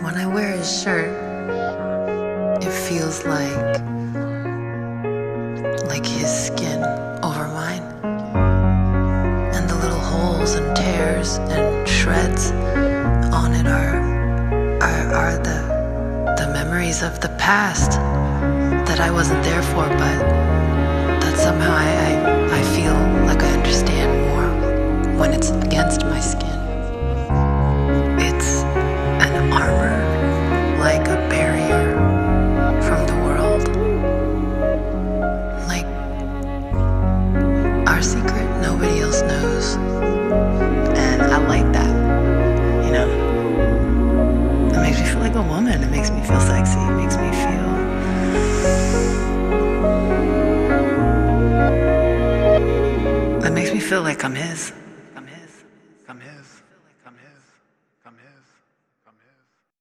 When I wear his shirt, it feels like his skin over mine. And the little holes and tears and shreds on it are the memories of the past that I wasn't there for, but that somehow I feel like I understand more when it's against my skin. It's an armor, like a barrier from the world. Like our secret nobody else knows. And I like that, you know? It makes me feel like a woman. It makes me feel sexy. It makes me feel... It makes me feel like I'm his.